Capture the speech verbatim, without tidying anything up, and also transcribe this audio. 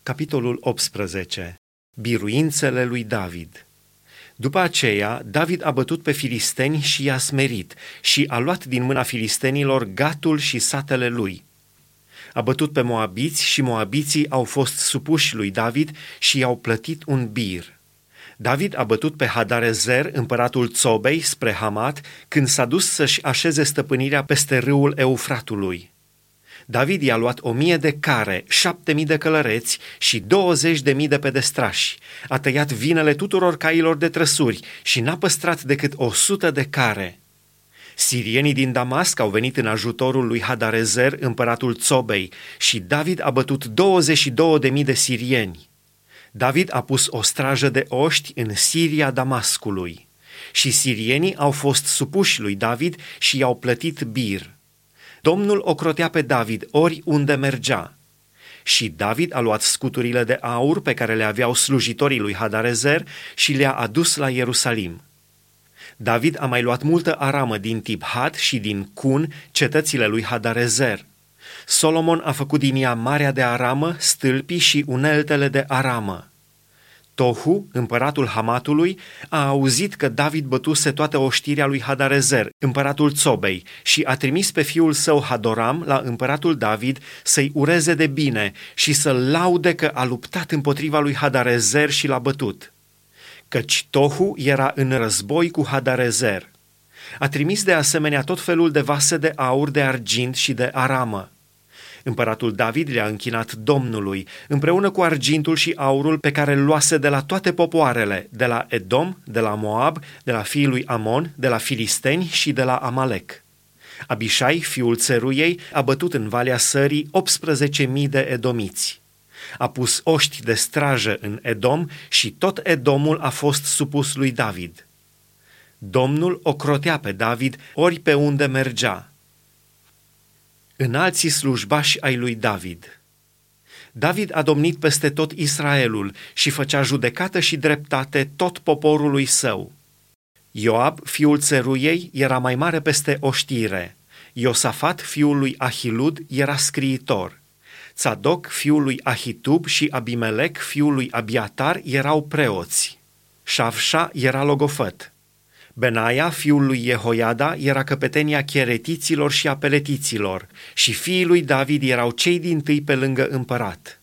Capitolul optsprezece. Biruințele lui David. După aceea, David a bătut pe filisteni și i-a smerit și a luat din mâna filistenilor Gatul și satele lui. A bătut pe moabiți și moabiții au fost supuși lui David și i-au plătit un bir. David a bătut pe Hadarezer, împăratul Țobei, spre Hamat, când s-a dus să-și așeze stăpânirea peste râul Eufratului. David i-a luat o mie de care, șapte mii de călăreți și douăzeci de mii de pedestrași. A tăiat vinele tuturor cailor de trăsuri și n-a păstrat decât o sută de care. Sirienii din Damasc au venit în ajutorul lui Hadarezer, împăratul Țobei, și David a bătut douăzeci și două de mii de sirieni. David a pus o strajă de oști în Siria Damascului. Și sirienii au fost supuși lui David și i-au plătit bir. Domnul ocrotea pe David oriunde mergea. Și David a luat scuturile de aur pe care le aveau slujitorii lui Hadarezer și le-a adus la Ierusalim. David a mai luat multă aramă din Tibhat și din Cun, cetățile lui Hadarezer. Solomon a făcut din ea marea de aramă, stâlpii și uneltele de aramă. Tohu, împăratul Hamatului, a auzit că David bătuse toată oștirea lui Hadarezer, împăratul Țobei, și a trimis pe fiul său Hadoram la împăratul David să-i ureze de bine și să-l laude că a luptat împotriva lui Hadarezer și l-a bătut. Căci Tohu era în război cu Hadarezer. A trimis de asemenea tot felul de vase de aur, de argint și de aramă. Împăratul David le-a închinat Domnului, împreună cu argintul și aurul pe care îl luase de la toate popoarele, de la Edom, de la Moab, de la fiii lui Amon, de la filisteni și de la Amalek. Abișai, fiul Țeruiei, a bătut în Valea Sării optsprezece mii de edomiți. A pus oști de strajă în Edom și tot Edomul a fost supus lui David. Domnul ocrotea pe David ori pe unde mergea. Înalții slujbași ai lui David. David a domnit peste tot Israelul și făcea judecată și dreptate tot poporului său. Ioab, fiul Țeruiei, era mai mare peste oștire. Iosafat, fiul lui Ahilud, era scriitor. Țadoc, fiul lui Ahitub, și Abimelec, fiul lui Abiatar, erau preoți. Șavșa era logofăt. Benaia, fiul lui Jehoiada, era căpetenia cheretiților și a peletiților, și fiii lui David erau cei dintâi pe lângă împărat.